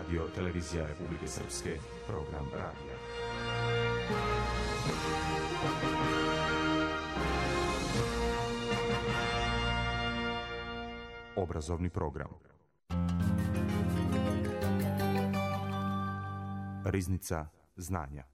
Radio Televizija Republike Srpske, program radija. Obrazovni program. Riznica znanja.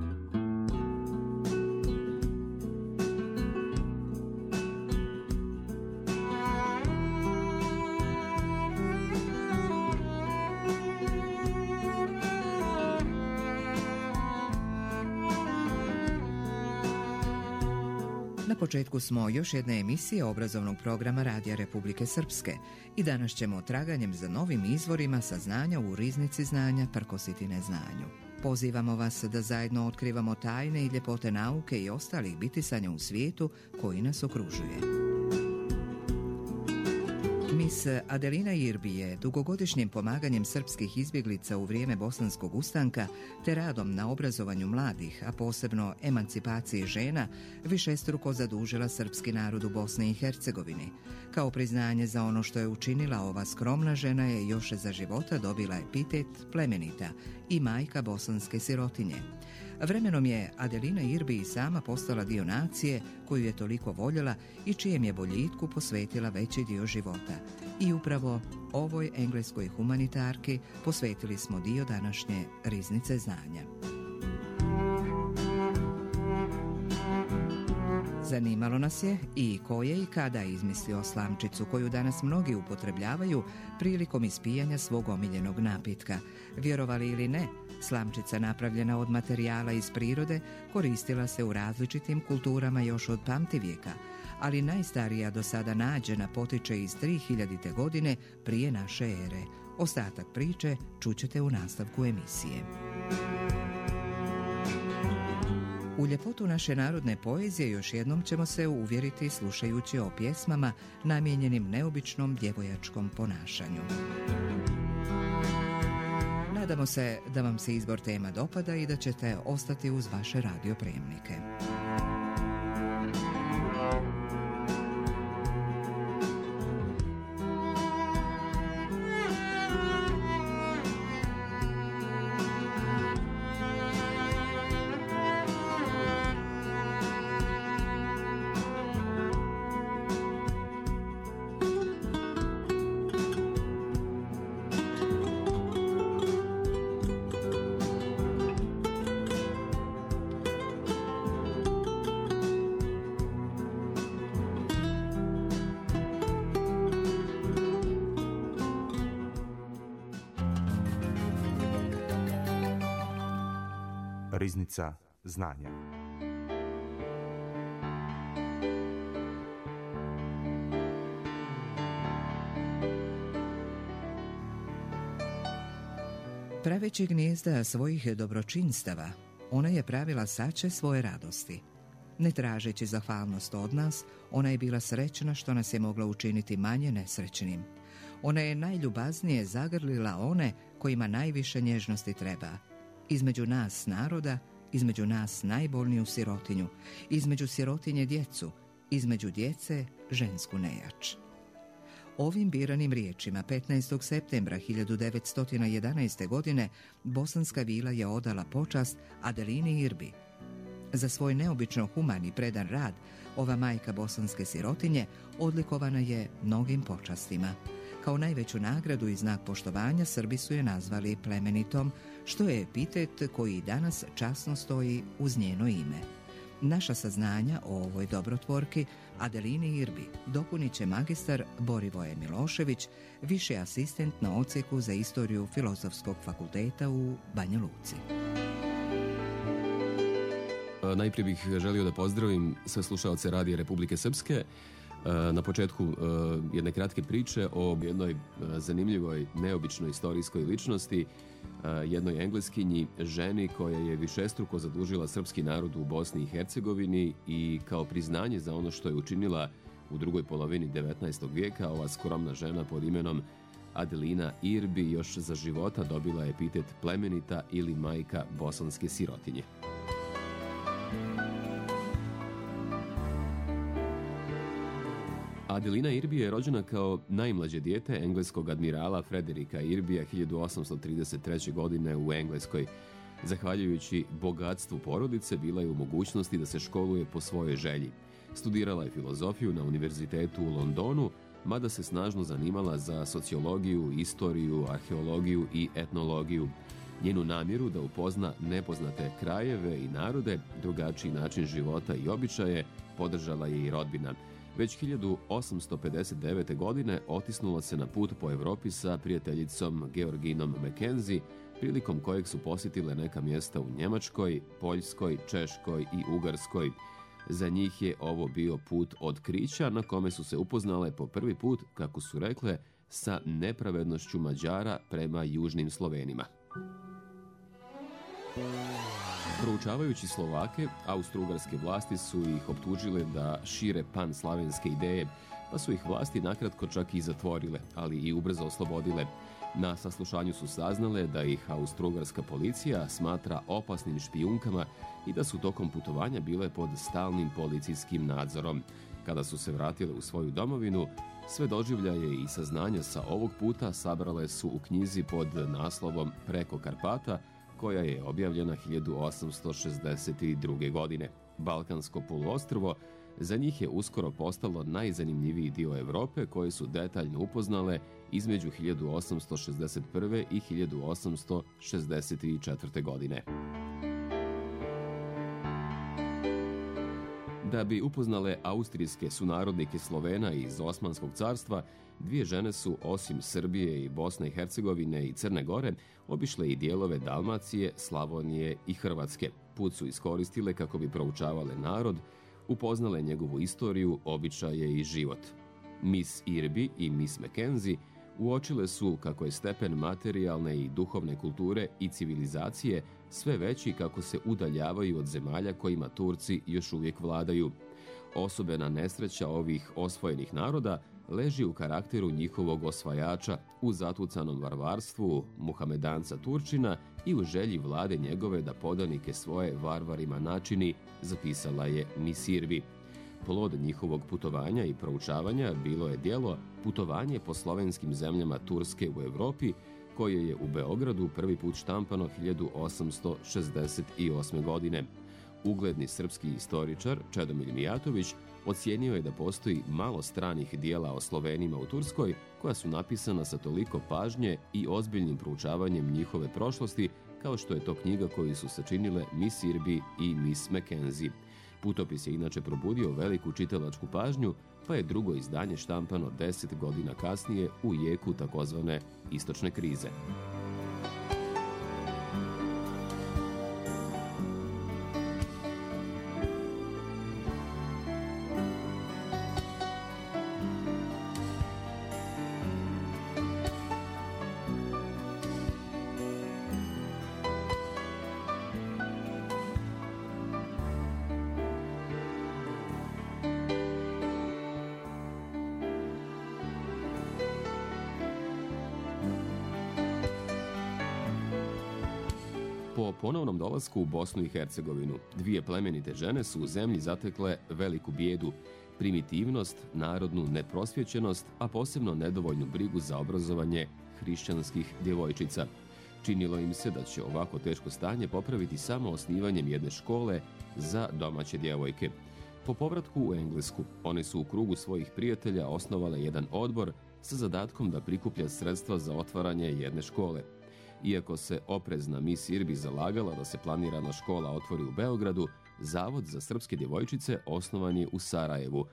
Na početku smo još jedne emisije obrazovnog programa Radija Republike Srpske i danas ćemo traganjem za novim izvorima saznanja u riznici znanja prkositi neznanju. Pozivamo vas da zajedno otkrivamo tajne i ljepote nauke i ostalih bitisanja u svijetu koji nas okružuje. Miss Adelina Irbi je dugogodišnjim pomaganjem srpskih izbjeglica u vrijeme bosanskog ustanka te radom na obrazovanju mladih, a posebno emancipaciji žena, višestruko zadužila srpski narod u Bosni i Hercegovini. Kao priznanje za ono što je učinila, ova skromna žena je još za života dobila epitet plemenita i majka bosanske sirotinje. Vremenom je Adelina Irbi i sama postala dio nacije koju je toliko voljela i čijem je boljitku posvetila veći dio života. I upravo ovoj engleskoj humanitarki posvetili smo dio današnje riznice znanja. Zanimalo nas je i ko je i kada izmislio slamčicu koju danas mnogi upotrebljavaju prilikom ispijanja svog omiljenog napitka. Vjerovali ili ne, slamčica napravljena od materijala iz prirode koristila se u različitim kulturama još od pamtivijeka, ali najstarija do sada nađena potiče iz 3000. godine prije naše ere. Ostatak priče čućete u nastavku emisije. U ljepotu naše narodne poezije još jednom ćemo se uvjeriti slušajući o pjesmama namijenjenim neobičnom djevojačkom ponašanju. Nadamo se da vam se izbor tema dopada i da ćete ostati uz vaše radiopremnike. Riznica znanja. Praveći gnijezda svojih dobročinstava, ona je pravila sače svoje radosti. Ne tražeći zahvalnost od nas, ona je bila srećna što nas je mogla učiniti manje nesrećnim. Ona je najljubaznije zagrlila one kojima najviše nježnosti treba. Između nas naroda, između nas najbolniju sirotinju, između sirotinje djecu, između djece žensku nejač. Ovim biranim riječima 15. septembra 1911. godine Bosanska vila je odala počast Adelini Irbi. Za svoj neobično human i predan rad, ova majka bosanske sirotinje odlikovana je mnogim počastima. Kao najveću nagradu i znak poštovanja Srbi su je nazvali plemenitom, što je epitet koji danas časno stoji uz njeno ime. Naša saznanja o ovoj dobrotvorki Adelini Irbi dopunit će magistar Borivoje Milošević, viši asistent na odsjeku za istoriju Filozofskog fakulteta u Banja Luci. Najprije bih želio da pozdravim sve slušaoce Radija Republike Srpske. Na početku jedne kratke priče o jednoj zanimljivoj, neobičnoj istorijskoj ličnosti, jednoj engleskinji, ženi koja je višestruko zadužila srpski narod u Bosni i Hercegovini i kao priznanje za ono što je učinila u drugoj polovini 19. vijeka, ova skromna žena pod imenom Adelina Irbi još za života dobila epitet plemenita ili majka bosanske sirotinje. Adelina Irby je rođena kao najmlađe dijete engleskog admirala Frederika Irbija 1833. godine u Engleskoj. Zahvaljujući bogatstvu porodice, bila je u mogućnosti da se školuje po svojoj želji. Studirala je filozofiju na univerzitetu u Londonu, mada se snažno zanimala za sociologiju, istoriju, arheologiju i etnologiju. Njenu namjeru da upozna nepoznate krajeve i narode, drugačiji način života i običaje, podržala je i rodbina. Već 1859. godine otisnula se na put po Evropi sa prijateljicom Georginom Mackenzie, prilikom kojeg su posjetile neka mjesta u Njemačkoj, Poljskoj, Češkoj i Ugarskoj. Za njih je ovo bio put otkrića na kome su se upoznale po prvi put, kako su rekle, sa nepravednošću Mađara prema južnim Slovenima. Proučavajući Slovake, austrougarske vlasti su ih optužile da šire pan-slavenske ideje, pa su ih vlasti nakratko čak i zatvorile, ali i ubrzo oslobodile. Na saslušanju su saznale da ih austrougarska policija smatra opasnim špijunkama i da su tokom putovanja bile pod stalnim policijskim nadzorom. Kada su se vratile u svoju domovinu, sve doživljaje i saznanja sa ovog puta sabrale su u knjizi pod naslovom Preko Karpata, koja je objavljena 1862. godine. Balkansko poluostrvo za njih je uskoro postalo najzanimljiviji dio Europe, koje su detaljno upoznale između 1861. i 1864. godine. Da bi upoznale austrijske sunarodnike Slovena iz Osmanskog carstva, dvije žene su, osim Srbije i Bosne i Hercegovine i Crne Gore, obišle i dijelove Dalmacije, Slavonije i Hrvatske. Put su iskoristile kako bi proučavale narod, upoznale njegovu istoriju, običaje i život. Miss Irby i Miss Mackenzie uočile su kako je stepen materijalne i duhovne kulture i civilizacije sve veći kako se udaljavaju od zemalja kojima Turci još uvijek vladaju. Osobena nesreća ovih osvojenih naroda leži u karakteru njihovog osvajača, u zatucanom varvarstvu Muhamedanca Turčina i u želji vlade njegove da podanike svoje varvarima načini, zapisala je Miss Irby. Plod njihovog putovanja i proučavanja bilo je djelo Putovanje po slovenskim zemljama Turske u Europi, koje je u Beogradu prvi put štampano 1868. godine. Ugledni srpski istoričar Čedomir Mijatović ocijenio je da postoji malo stranih dijela o Slovenima u Turskoj koja su napisana sa toliko pažnje i ozbiljnim proučavanjem njihove prošlosti, kao što je to knjiga koju su sačinile Miss Irby i Miss Mackenzie. Putopis je inače probudio veliku čitalačku pažnju, pa je drugo izdanje štampano 10 godina kasnije u jeku takozvane istočne krize. Po ponovnom dolasku u Bosnu i Hercegovinu, dvije plemenite žene su u zemlji zatekle veliku bijedu, primitivnost, narodnu neprosvjećenost, a posebno nedovoljnu brigu za obrazovanje hrišćanskih djevojčica. Činilo im se da će ovako teško stanje popraviti samo osnivanjem jedne škole za domaće djevojke. Po povratku u Englesku, one su u krugu svojih prijatelja osnovale jedan odbor sa zadatkom da prikuplja sredstva za otvaranje jedne škole. Iako se oprezna Miss Irby zalagala da se planirana škola otvori u Beogradu, Zavod za srpske djevojčice osnovan je u Sarajevu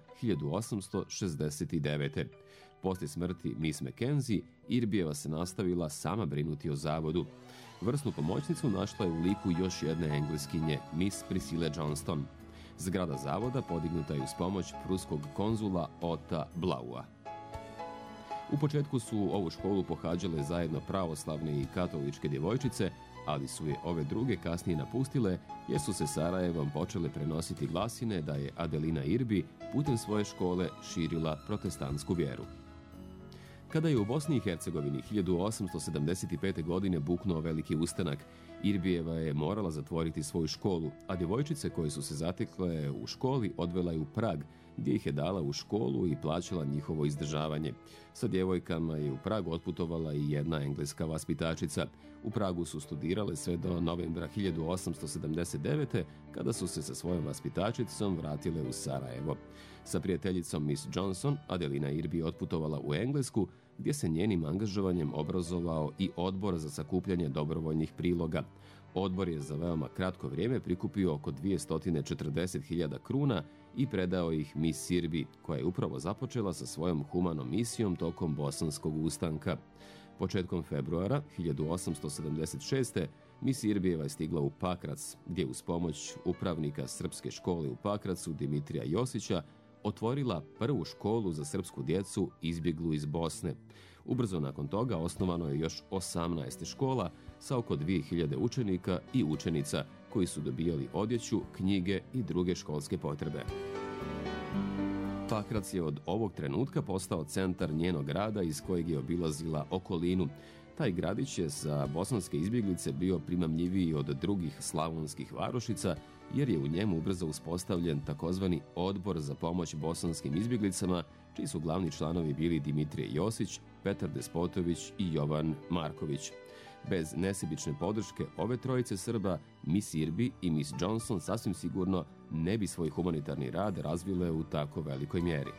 1869. Poslije smrti Miss Mackenzie, Irbijeva se nastavila sama brinuti o zavodu. Vrsnu pomoćnicu našla je u liku još jedne engleskinje, Miss Priscilla Johnston. Zgrada zavoda podignuta je uz pomoć pruskog konzula Ota Blaua. U početku su ovu školu pohađale zajedno pravoslavne i katoličke djevojčice, ali su je ove druge kasnije napustile jer su se Sarajevom počele prenositi glasine da je Adelina Irby putem svoje škole širila protestantsku vjeru. Kada je u Bosni i Hercegovini 1875. godine buknuo veliki ustanak, Irbijeva je morala zatvoriti svoju školu, a djevojčice koje su se zatekle u školi odvela je u Prag, gdje ih je dala u školu i plaćala njihovo izdržavanje. Sa djevojkama je u Prag otputovala i jedna engleska vaspitačica. U Pragu su studirale sve do novembra 1879. kada su se sa svojom vaspitačicom vratile u Sarajevo. Sa prijateljicom Miss Johnson, Adelina Irby je otputovala u Englesku, gdje se njenim angažovanjem obrazovao i odbor za sakupljanje dobrovoljnih priloga. Odbor je za veoma kratko vrijeme prikupio oko 240.000 kruna i predao ih Miss Irby, koja je upravo započela sa svojom humanom misijom tokom Bosanskog ustanka. Početkom februara 1876. Miss Irbijeva je stigla u Pakrac, gdje uz pomoć upravnika srpske škole u Pakracu Dimitrija Josića otvorila prvu školu za srpsku djecu izbjeglu iz Bosne. Ubrzo nakon toga osnovano je još 18 škola sa oko 2000 učenika i učenica koji su dobijali odjeću, knjige i druge školske potrebe. Pakrac je od ovog trenutka postao centar njenog grada iz kojeg je obilazila okolinu. Taj gradić je za bosanske izbjeglice bio primamljiviji od drugih slavonskih varošica, jer je u njemu ubrzo uspostavljen takozvani Odbor za pomoć bosanskim izbjeglicama, čiji su glavni članovi bili Dimitrije Josić, Petar Despotović i Jovan Marković. Bez nesebične podrške ove trojice Srba, Miss Irby i Miss Johnson sasvim sigurno ne bi svoj humanitarni rad razvile u tako velikoj mjeri.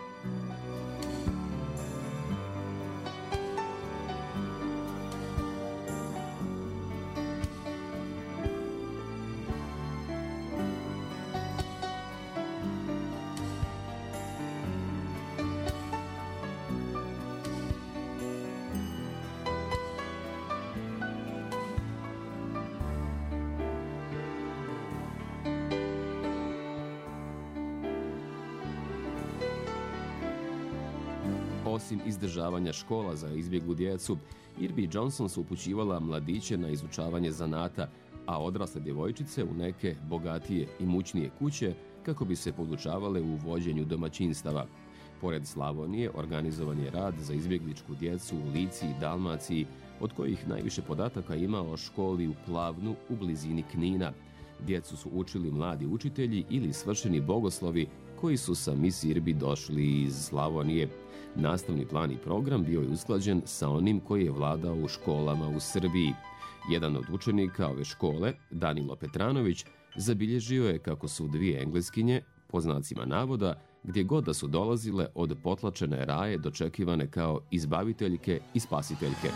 Osim izdržavanja škola za izbjeglu djecu, Irby i Johnson su upućivala mladiće na izučavanje zanata, a odrasle djevojčice u neke bogatije i mućnije kuće kako bi se podučavale u vođenju domaćinstava. Pored Slavonije, organizovan je rad za izbjegličku djecu u Lici i Dalmaciji, od kojih najviše podataka ima o školi u Plavnu u blizini Knina. Djecu su učili mladi učitelji ili svršeni bogoslovi koji su sa Miss Irby došli iz Slavonije. Nastavni plan i program bio je usklađen sa onim koji je vladao u školama u Srbiji. Jedan od učenika ove škole, Danilo Petranović, zabilježio je kako su dvije engleskinje, po znacima navoda, gdje god da su dolazile od potlačene raje dočekivane kao izbaviteljke i spasiteljke.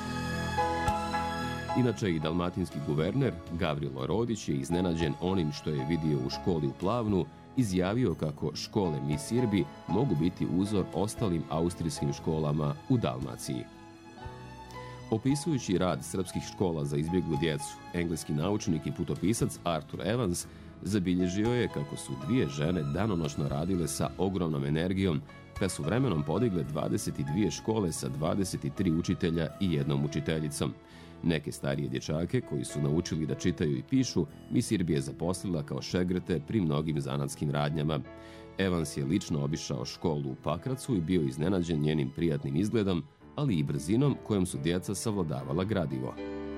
Inače i dalmatinski guverner Gavrilo Rodić je iznenađen onim što je vidio u školi u Plavnu, izjavio kako škole Miss Irby mogu biti uzor ostalim austrijskim školama u Dalmaciji. Opisujući rad srpskih škola za izbjeglu djecu, engleski naučnik i putopisac Arthur Evans zabilježio je kako su dvije žene danonoćno radile sa ogromnom energijom, te su vremenom podigle 22 škole sa 23 učitelja i jednom učiteljicom. Neke starije dječake koji su naučili da čitaju i pišu, Miss Irby je zaposlila kao šegrete pri mnogim zanatskim radnjama. Evans je lično obišao školu u Pakracu i bio iznenađen njenim prijatnim izgledom, ali i brzinom kojom su djeca savladavala gradivo.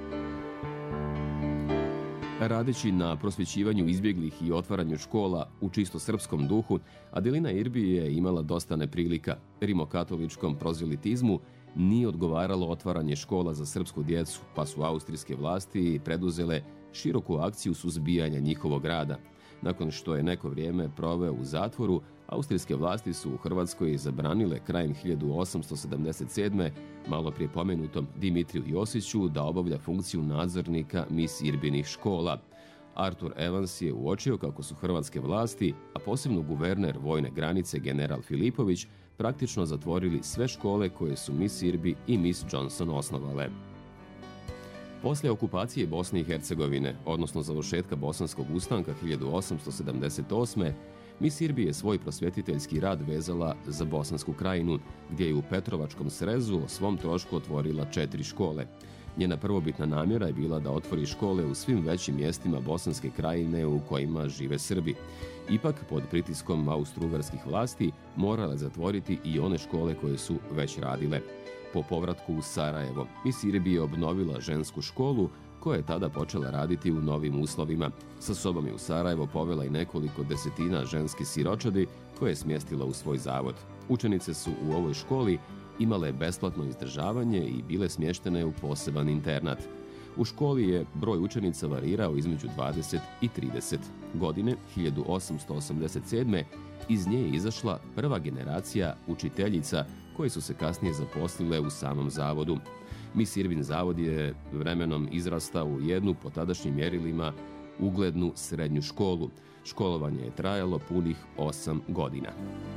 Radeći na prosvjećivanju izbjeglih i otvaranju škola u čisto srpskom duhu, Adelina Irby je imala dosta neprilika. Rimokatoličkom prozelitizmu nije odgovaralo otvaranje škola za srpsku djecu, pa su austrijske vlasti preduzele široku akciju suzbijanja njihovog rada. Nakon što je neko vrijeme proveo u zatvoru, austrijske vlasti su u Hrvatskoj zabranile krajem 1877. malo prije pomenutom Dimitriju Josiću da obavlja funkciju nadzornika Miss Irbynih škola. Arthur Evans je uočio kako su hrvatske vlasti, a posebno guverner vojne granice general Filipović, praktično zatvorili sve škole koje su Miss Irby i Miss Johnson osnovale. Poslije okupacije Bosne i Hercegovine, odnosno završetka Bosanskog ustanka 1878. Miss Irby je svoj prosvjetiteljski rad vezala za Bosansku krajinu, gdje je u Petrovačkom srezu o svom trošku otvorila 4 škole. Njena prvobitna namjera je bila da otvori škole u svim većim mjestima Bosanske krajine u kojima žive Srbi. Ipak, pod pritiskom austro-ugarskih vlasti, morala je zatvoriti i one škole koje su već radile. Po povratku u Sarajevo, Miss Irby je obnovila žensku školu koja je tada počela raditi u novim uslovima. Sa sobom je u Sarajevo povela i nekoliko desetina ženske siročadi koje je smjestila u svoj zavod. Učenice su u ovoj školi imale besplatno izdržavanje i bile smještene u poseban internat. U školi je broj učenica varirao između 20 i 30. Godine 1887. iz nje je izašla prva generacija učiteljica koje su se kasnije zaposlile u samom zavodu. Miss Irvin zavod je vremenom izrastao u jednu, po tadašnjim mjerilima, uglednu srednju školu. Školovanje je trajalo punih 8 godina.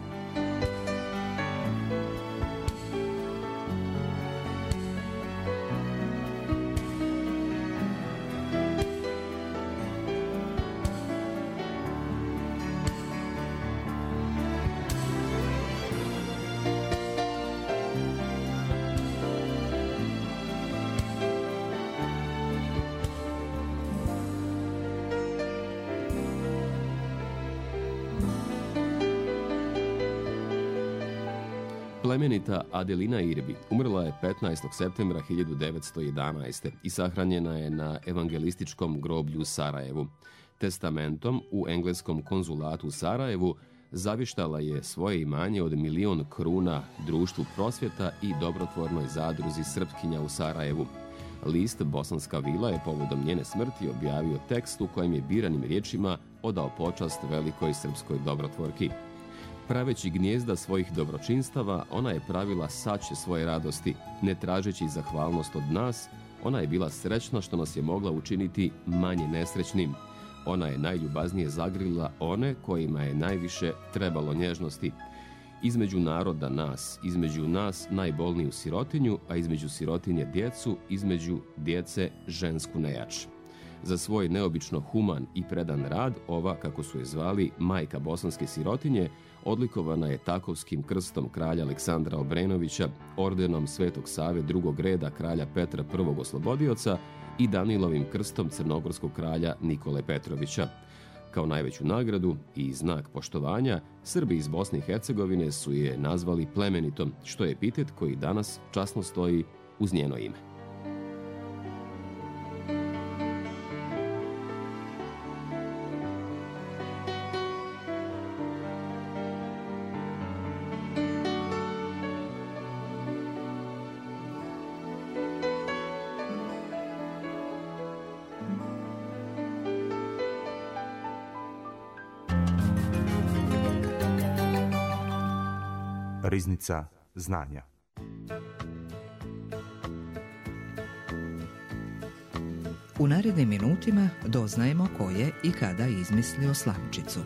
Plemenita Adelina Irby umrla je 15. septembra 1911. i sahranjena je na evangelističkom groblju u Sarajevu. Testamentom u engleskom konzulatu u Sarajevu zavištala je svoje imanje od 1.000.000 kruna društvu prosvjeta i dobrotvornoj zadruzi Srpkinja u Sarajevu. List Bosanska vila je povodom njene smrti objavio tekst u kojem je biranim riječima odao počast velikoj srpskoj dobrotvorki. Praveći gnijezda svojih dobročinstava, ona je pravila sače svoje radosti. Ne tražeći zahvalnost od nas, ona je bila srećna što nas je mogla učiniti manje nesrećnim. Ona je najljubaznije zagrlila one kojima je najviše trebalo nježnosti. Između naroda nas, između nas najbolniju sirotinju, a između sirotinje djecu, između djece žensku nejač. Za svoj neobično human i predan rad, ova, kako su je zvali, majka bosanske sirotinje, odlikovana je Takovskim krstom kralja Aleksandra Obrenovića, ordenom Svetog Save drugog reda kralja Petra I. Oslobodioca i Danilovim krstom crnogorskog kralja Nikole Petrovića. Kao najveću nagradu i znak poštovanja, Srbi iz Bosne i Hercegovine su je nazvali plemenitom, što je epitet koji danas časno stoji uz njeno ime. Riznica znanja. U narednim minutima doznajemo ko je i kada izmislio slamčicu.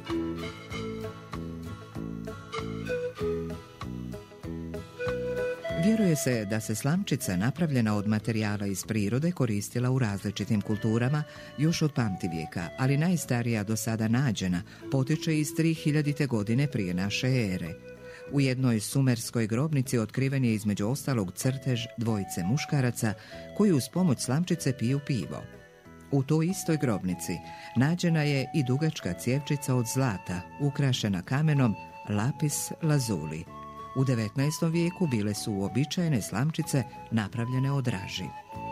Vjeruje se da se slamčica napravljena od materijala iz prirode koristila u različitim kulturama još od pamtivijeka, ali najstarija do sada nađena potiče iz 3000. godine prije naše ere. U jednoj sumerskoj grobnici otkriven je između ostalog crtež dvojice muškaraca koji uz pomoć slamčice piju pivo. U toj istoj grobnici nađena je i dugačka cijevčica od zlata, ukrašena kamenom lapis lazuli. U 19. vijeku bile su uobičajene slamčice napravljene od raži.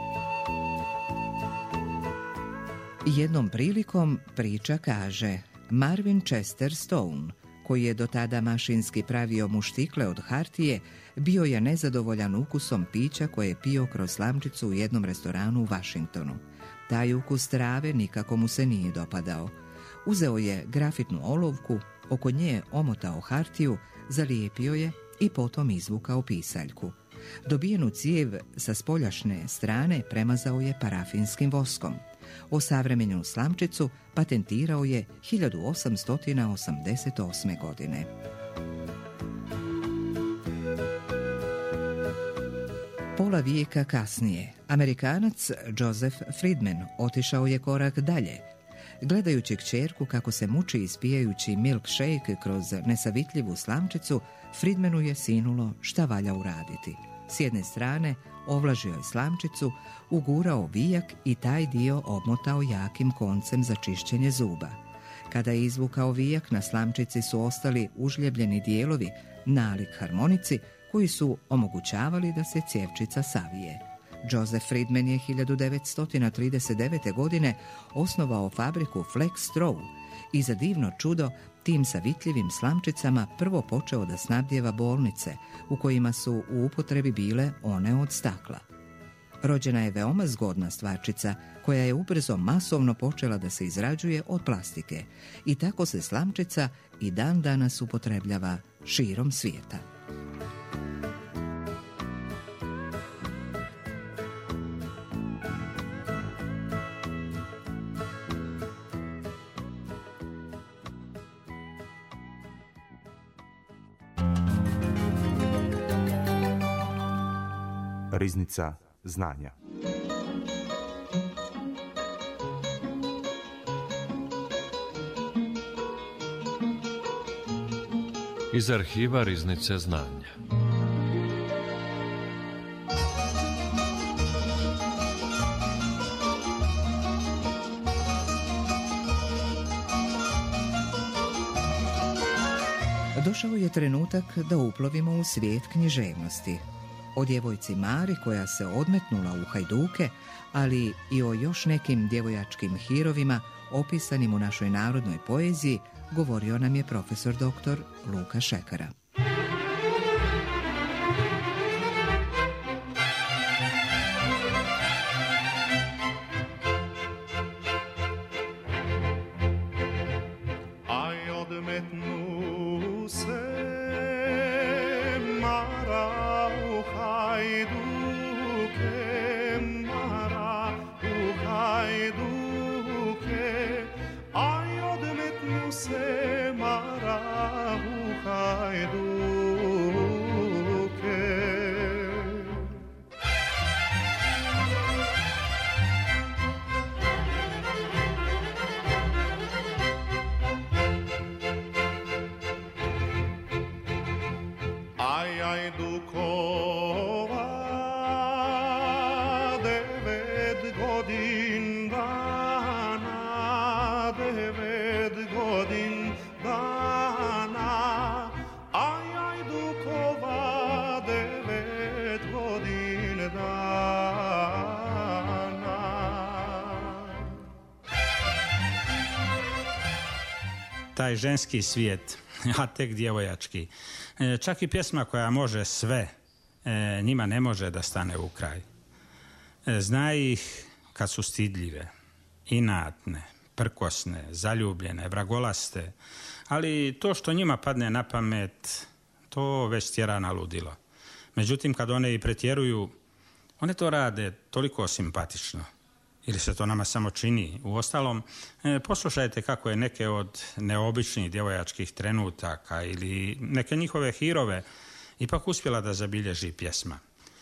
Jednom prilikom priča kaže Marvin Chester Stone, koji je do tada mašinski pravio muštikle od hartije, bio je nezadovoljan ukusom pića koje je pio kroz slamčicu u jednom restoranu u Washingtonu. Taj ukus trave nikako mu se nije dopadao. Uzeo je grafitnu olovku, oko nje omotao hartiju, zalijepio je i potom izvukao pisaljku. Dobijenu cijev sa spoljašnje strane premazao je parafinskim voskom. Osavremenu slamčicu patentirao je 1888. godine. Pola vijeka kasnije, Amerikanac Joseph Friedman otišao je korak dalje. Gledajući kćerku kako se muči ispijajući milkshake kroz nesavitljivu slamčicu, Friedmanu je sinulo šta valja uraditi. S jedne strane ovlažio je slamčicu, ugurao vijak i taj dio obmotao jakim koncem za čišćenje zuba. Kada je izvukao vijak, na slamčici su ostali užljebljeni dijelovi, nalik harmonici, koji su omogućavali da se cijevčica savije. Joseph Friedman je 1939. godine osnovao fabriku Flex Straw i za divno čudo tim savitljivim slamčicama prvo počeo da snabdijeva bolnice, u kojima su u upotrebi bile one od stakla. Rođena je veoma zgodna stvarčica, koja je ubrzo masovno počela da se izrađuje od plastike i tako se slamčica i dan danas upotrebljava širom svijeta. Riznica znanja. Iz arhiva Riznice znanja. Došao je trenutak da uplovimo u svijet književnosti. O djevojci Mari koja se odmetnula u hajduke, ali i o još nekim djevojačkim hirovima opisanim u našoj narodnoj poeziji, govorio nam je profesor dr. Luka Šekara. Taj ženski svijet, a tek djevojački. Čak i pjesma koja može sve, njima ne može da stane u kraj. Zna ih kad su stidljive, inatne, prkosne, zaljubljene, vragolaste, ali to što njima padne na pamet, to već tjera na ludilo. Međutim, kad one i pretjeruju, one to rade toliko simpatično. Ili se to nama samo čini. Uostalom, poslušajte kako je neke od neobičnih djevojačkih trenutaka ili neke njihove hirove ipak uspjela da zabilježi pjesma.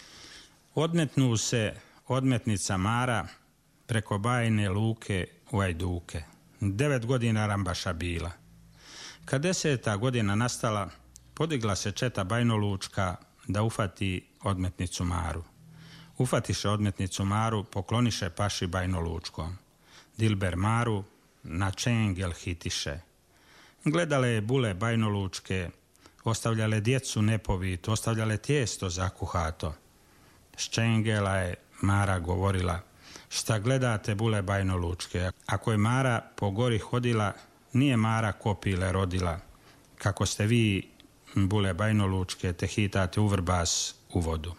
Odmetnu se odmetnica Mara preko bajne luke u Ajduke. 9 godina rambaša bila. Kad 10. godina nastala, podigla se četa bajnolučka da ufati odmetnicu Maru. Ufatiše odmetnicu Maru, pokloniše paši bajnolučkom. Dilber Maru na čengel hitiše. Gledale je bule bajnolučke, ostavljale djecu nepovit, ostavljale tijesto zakuhato. S čengela je Mara govorila: šta gledate bule bajnolučke? Ako je Mara po gori hodila, nije Mara kopile rodila. Kako ste vi, bule bajnolučke, te hitate u vrbas u vodu.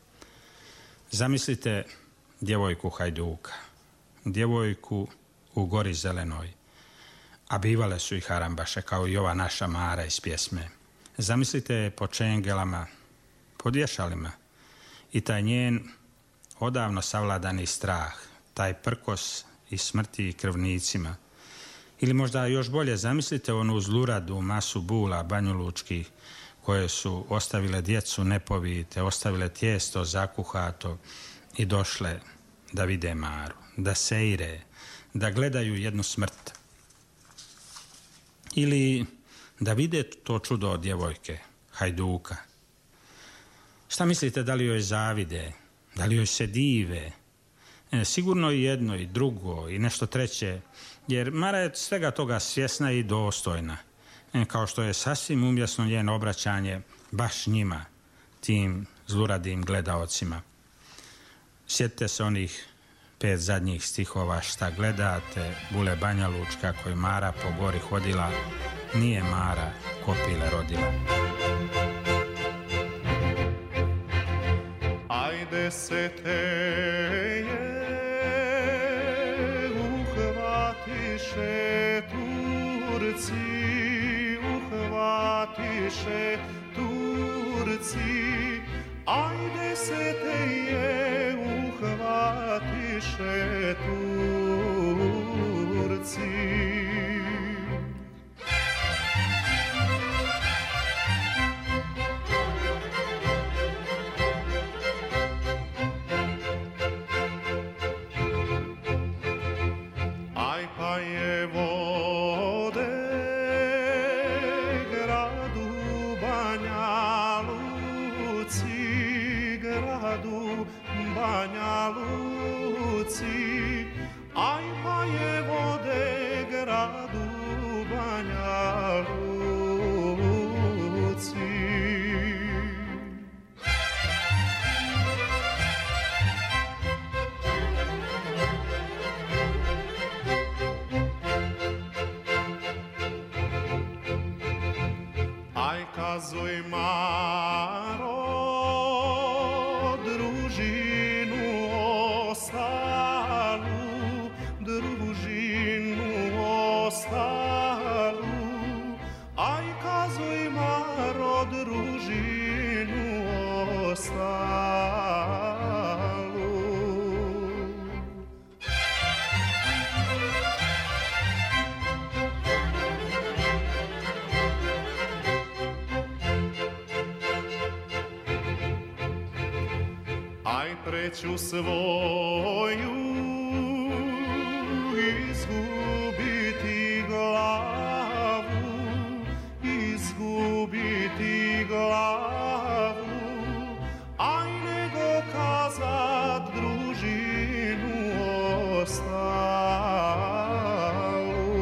Zamislite djevojku hajduka, djevojku u gori zelenoj, a bivale su i harambaše kao i ova naša Mara iz pjesme. Zamislite po čengelama, po vješalima i taj njen odavno savladani strah, taj prkos i smrti i krvnicima. Ili možda još bolje zamislite onu zluradu masu bula banjolučkih koje su ostavile djecu nepovite, ostavile tijesto zakuhato i došle da vide Maru, da seire, da gledaju jednu smrt. Ili da vide to čudo od djevojke, hajduka. Šta mislite, da li joj zavide, da li joj se dive? Sigurno i jedno i drugo i nešto treće, jer Mara je svega toga svjesna i dostojna. Kao što je sasvim umjesno njeno obraćanje baš njima, tim zluradim gledaocima. Sjetite se onih 5 zadnjih stihova šta gledate, Bule Banja Lučka koji Mara po gori hodila, nije Mara kopile rodila. Ajde se teje uhvatiše Turci, uhvatiše Turci, ajde se teje uhvatiše Turci. Aj pa je vode gradu Banja Luci, gradu Banja Luci, aj pa je vode gradu Banja Luci. Aj kazuj Maro, družinu ostalu, družinu ostalu, aj kazuj Maro, družinu ostalu. Aj preću svoju izgubiti glavu, izgubiti glavu, aj nego kazat družinu ostalu.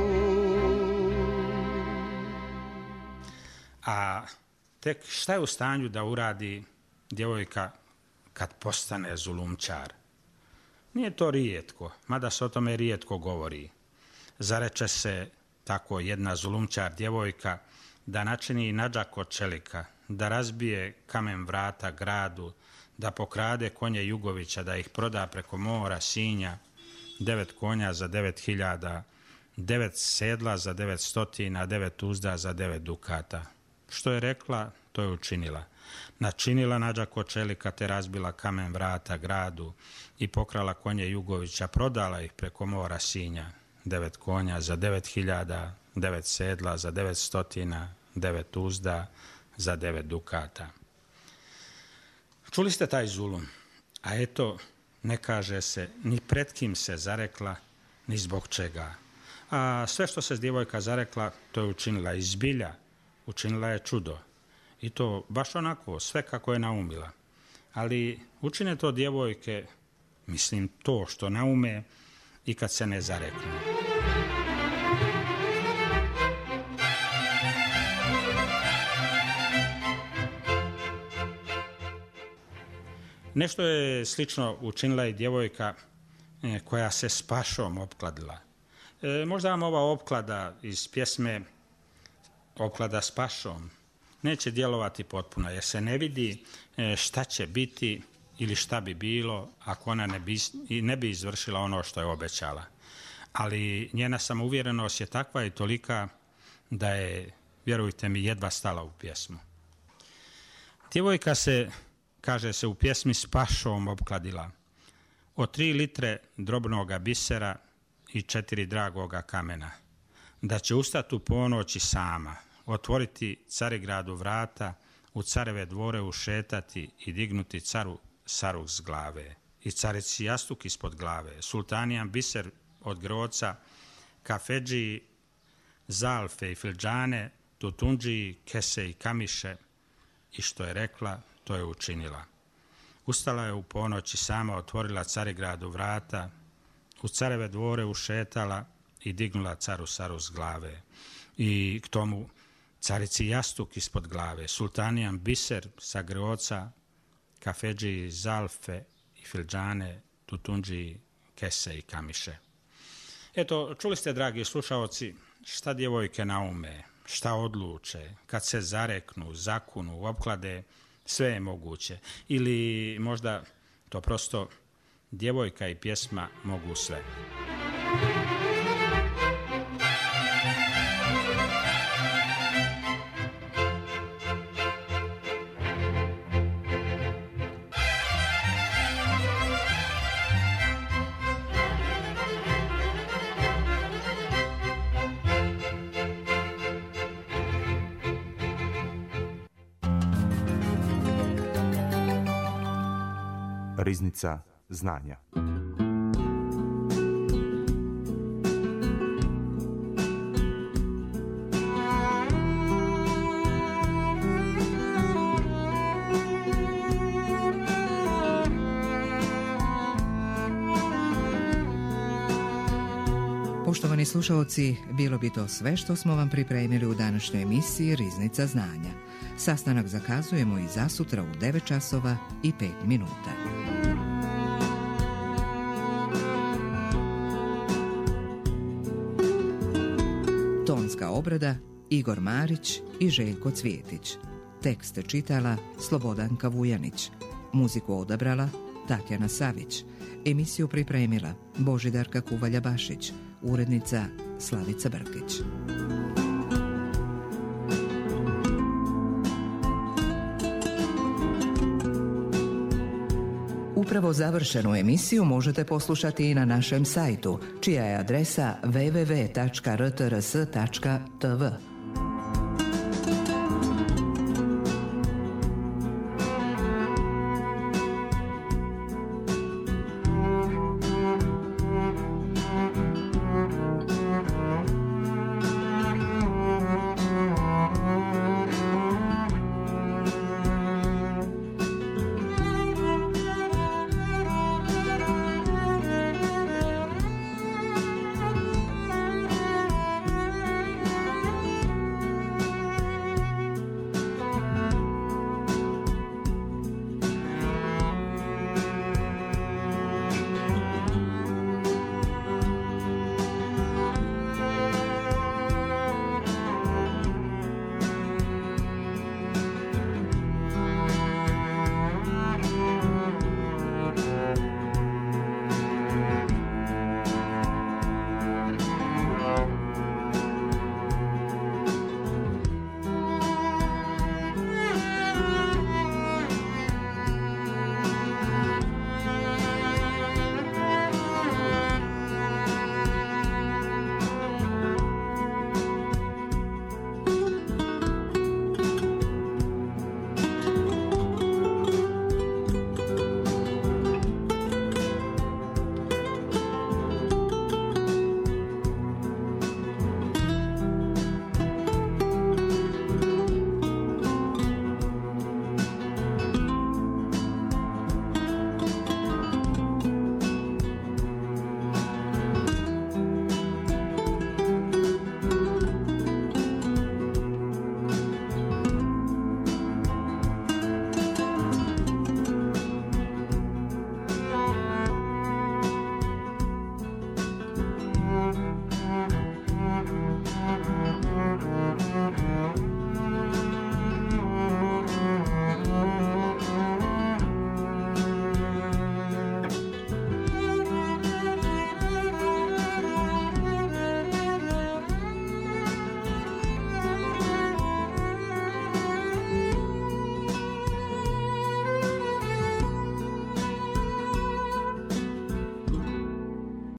A tek šta je u stanju da uradi djevojka kad postane zulumčar? Nije to rijetko, mada se o tome rijetko govori. Zareče se tako jedna zulumčar djevojka da načini nađa kod čelika, da razbije kamen vrata gradu, da pokrade konje Jugovića, da ih proda preko mora, Sinja, 9 konja za 9.000, 9 sedla za 900, 9 uzda za 9 dukata. Što je rekla, to je učinila. Načinila nađa kod čelika te razbila kamen vrata gradu i pokrala konje Jugovića, prodala ih preko mora Sinja, 9 konja za 9.000, 9 sedla za 900, 9 uzda za 9 dukata. Čuli ste taj zulum, a eto, ne kaže se ni pred kim se zarekla, ni zbog čega. A sve što se djevojka zarekla, to je učinila i zbilja, učinila je čudo. I to baš onako, sve kako je naumila. Ali učine to djevojke, mislim to što naume, i kad se ne zareknu. Nešto je slično učinila i djevojka koja se s pašom opkladila. Možda vam ova opklada iz pjesme Opklada s pašom neće djelovati potpuno, jer se ne vidi šta će biti ili šta bi bilo ako ona ne bi izvršila ono što je obećala. Ali njena samouvjerenost je takva i tolika da je, vjerujte mi, jedva stala u pjesmu. Djevojka se, kaže se u pjesmi, s pašom opkladila od 3 litre drobnoga bisera i 4 dragoga kamena, da će ustati u ponoć i sama, otvoriti Carigradu vrata, u careve dvore ušetati i dignuti caru saruk s glave i carici jastuk ispod glave, sultanijan biser od groca, kafedžiji, zalfe i filđane, tutundžiji, kese i kamiše, i što je rekla, to je učinila. Ustala je u ponoć i sama otvorila Carigradu vrata, u careve dvore ušetala i dignula caru saru s glave. I k tomu carici jastuk ispod glave, sultanijan biser sa groca, kafedžiji, zalfe i filđane, tutundžiji, kese i kamiše. Eto, čuli ste, dragi slušaoci, šta djevojke naume, šta odluče, kad se zareknu, zakunu, opklade, sve je moguće. Ili možda to prosto djevojka i pjesma mogu sve. Riznica znanja. Poštovani slušalci, bilo bi to sve što smo vam pripremili u današnjoj emisiji Riznica znanja. Sastanak zakazujemo i zasutra u 9 časova i 5 minuta. Tonska obrada Igor Marić i Željko Cvjetić. Tekst čitala Slobodanka Vujanić. Muziku odabrala Tatjana Savić. Emisiju pripremila Božidarka Kuvalja-Bašić. Urednica Slavica Brkić. Upravo završenu emisiju možete poslušati i na našem sajtu, čija je adresa www.rtrs.tv.